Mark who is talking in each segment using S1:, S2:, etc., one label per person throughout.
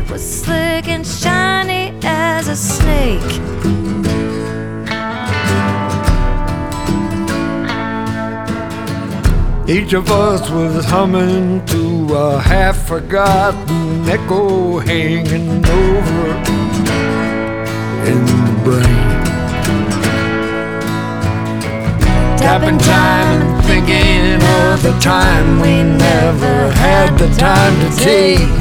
S1: was slick and shiny as a snake.
S2: Each of us was humming to a half-forgotten echo hanging over in the brain. Tapping time and thinking of the time we never had the time to take.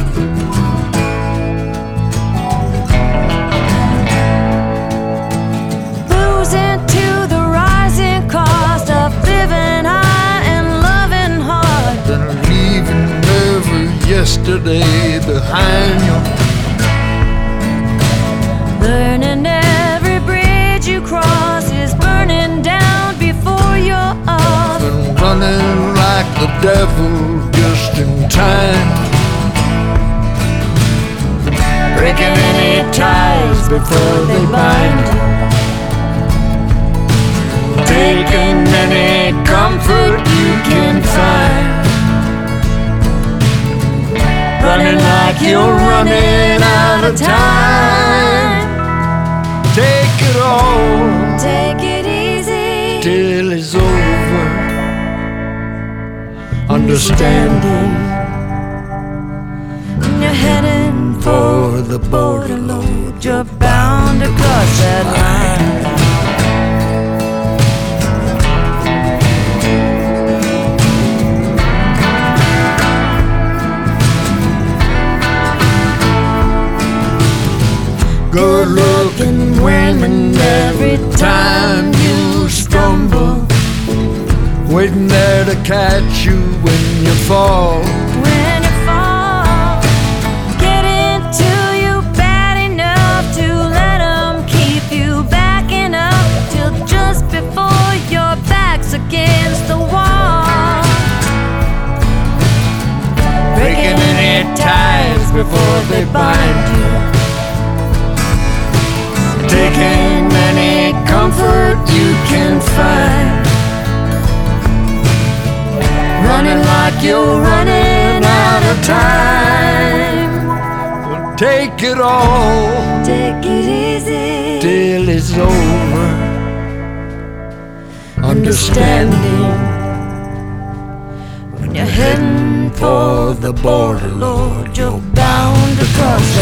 S1: Losing to the rising cost of living high and loving hard.
S2: Then leaving every yesterday behind you.
S1: Learning every bridge you cross is burning down before your eyes.
S2: Been running like the devil just in time. Breaking any ties before they bind you. Taking any comfort you can find. Running like you're running out of time. Take it all,
S1: Take it easy
S2: till it's over. Understanding
S1: when you're heading
S2: for the border load.
S1: you're bound to cross that line.
S2: Good-looking women every time you stumble, waiting there to catch you when you fall.
S1: When you fall, getting to you bad enough to let them keep you backing up till just before your back's against the wall.
S2: Breaking any ties before they bind you. Taking any comfort you can find. Running like you're running out of time. Well, take it all,
S1: Take it easy
S2: till it's over. Understanding
S1: when you're heading
S2: for the border, Lord,
S1: you're bound to cross